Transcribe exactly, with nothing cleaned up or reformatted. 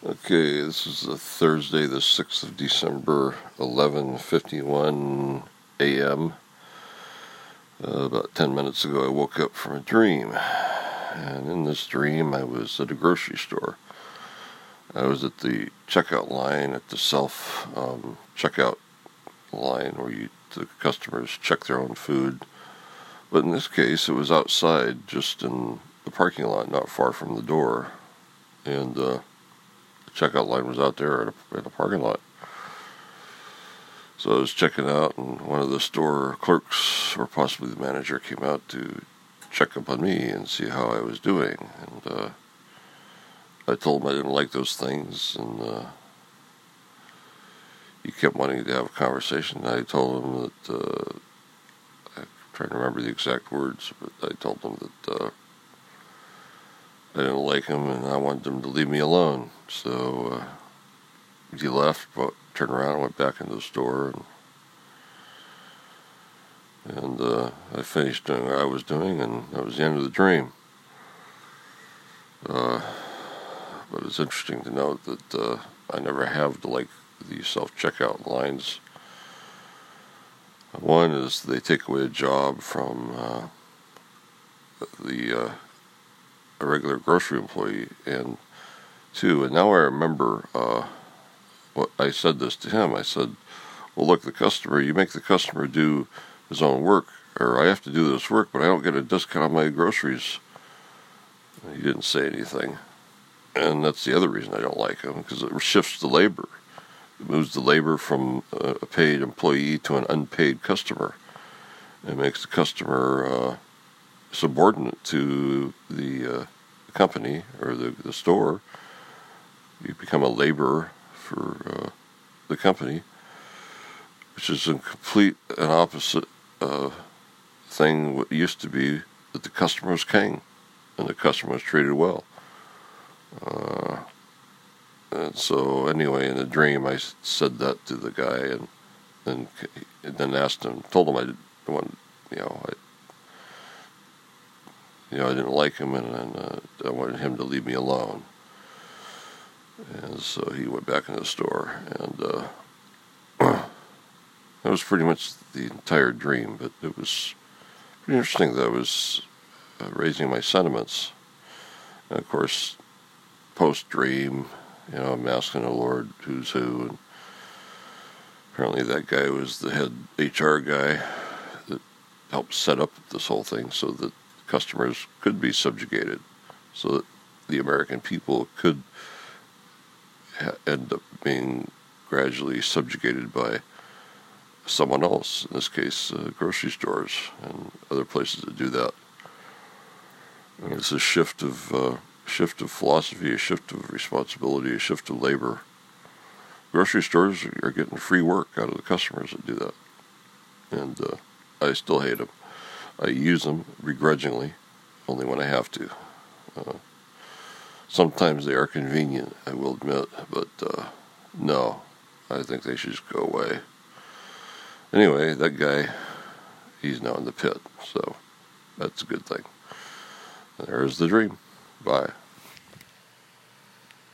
Okay, this is a Thursday, the sixth of December, eleven fifty-one a m Uh, about ten minutes ago, I woke up from a dream, and in this dream, I was at a grocery store. I was at the checkout line, at the self um, checkout line, where you, the customers check their own food. But in this case, it was outside, just in the parking lot, not far from the door, and uh, the checkout line was out there at a, at a parking lot. So I was checking out, and one of the store clerks, or possibly the manager, came out to check up on me and see how I was doing. And uh, I told him I didn't like those things, and uh, he kept wanting to have a conversation. I told him that, uh, I'm trying to remember the exact words, but I told him that uh, I didn't like him and I wanted him to leave me alone. So uh, he left, but turned around and went back into the store, and, and uh, I finished doing what I was doing, and that was the end of the dream. Uh, but it's interesting to note that uh, I never have to like the self-checkout lines. One is they take away a job from uh, the uh, a regular grocery employee, and two, and now I remember uh, what I said this to him. I said, well, look, the customer, you make the customer do his own work, or I have to do this work, but I don't get a discount on my groceries. He didn't say anything. And that's the other reason I don't like him, because it shifts the labor. It moves the labor from a paid employee to an unpaid customer. It makes the customer uh, subordinate to the uh, company or the, the store. You become a laborer for uh, the company, which is a complete and opposite uh, thing. What used to be that the customer was king and the customer was treated well. Uh, and so anyway, in the dream, I said that to the guy, and then and then asked him, told him I didn't want, you know, I, you know, I didn't like him, and, and uh, I wanted him to leave me alone. And so he went back into the store, and uh, that was pretty much the entire dream. But it was pretty interesting that I was uh, raising my sentiments. And of course, post-dream, you know, I'm asking the Lord who's who, and apparently that guy was the head H R guy that helped set up this whole thing so that customers could be subjugated, so that the American people could end up being gradually subjugated by someone else, in this case uh, grocery stores and other places that do that. And it's a shift of uh, shift of philosophy, a shift of responsibility, a shift of labor. Grocery stores are getting free work out of the customers that do that, and uh, I still hate them. I use them begrudgingly, only when I have to. Uh, Sometimes they are convenient, I will admit, but uh, no, I think they should just go away. Anyway, that guy, he's now in the pit, so that's a good thing. There's the dream. Bye.